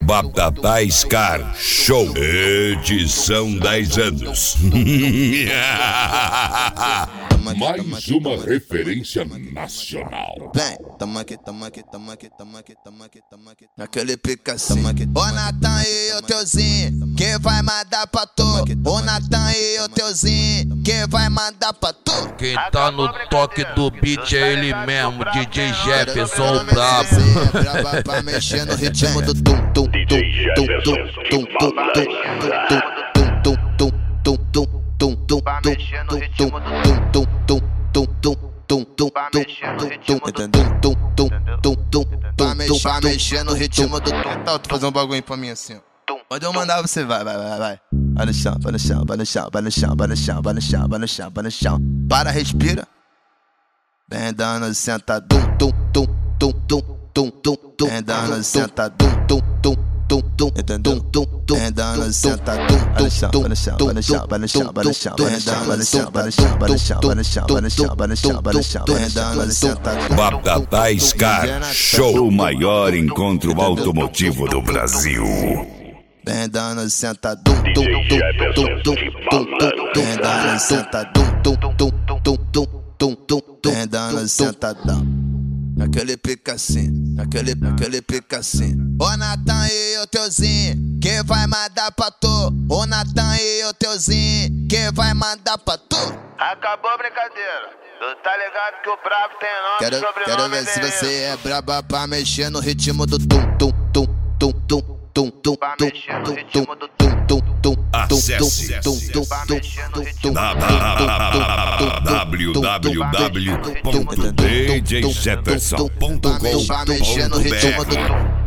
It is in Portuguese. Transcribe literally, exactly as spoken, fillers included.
Batata Scar Show, edição dez anos. Mais uma referência nacional. Vem, tamo aqui, tamo aqui, tamo aqui, tamo aqui, tamo aqui, tamo aqui. Naquele pica assim. Ô Natan e o teuzinho, quem vai mandar pra tu? Ô Natan e o teuzinho, quem vai mandar pra tu? Quem tá no toque do beat é ele mesmo, D J Jefferson o brabo. É braba pra mexer no ritmo do tum tum tum tum tum tum tum tum tum tum tum tum tum Pra mexer no ritmo do tum tum tum tum tum tum Pra mexer no ritmo do tum tum tum tum tum pra mexer no ritmo do tum. Tá, tu fazer um bagulho pra mim assim, ó. Quando eu mandar você vai, vai, vai, vai. Vai no chão, vai no chão, vai no chão, vai no chão, vai no chão, vai no chão, vai no chão, vai no chão. Para, respira. Vem dando sentadão, tum tum tum tum tum tum tum. Vem dando sentadão, tum tum tum tum tum tum tum. Vem dando sentadão, vai no chão, vai no chão, vai no chão, vai no chão, vai no chão, vai no chão, vai no chão, vai no chão, vai no chão, vai no chão, vai no chão, vai no chão, vai no chão, vem dando sentadão. Batata Scar Show, o maior encontro automotivo do Brasil. Vem dando sentadão, tum tum tum tum tum tum. Vem dando sentadão, tum tum tum tum tum tum. Vem dando sentadão. Naquele pica assim, naquele, naquele pica assim. Ô Natan e o teuzinho, quem vai mandar pra tu? Ô Natan e o teuzinho, quem vai mandar pra tu? Acabou a brincadeira. Tu tá ligado que o brabo tem nome, Quero, sobrenome quero ver se dele. você é braba pra mexer no ritmo do tum tum tum tum tum tum tum Pra tum mexer no tum ritmo tum do tum tum tum Acesse Pra mexer no ritmo w w w ponto d j jefferson ponto com ponto b r.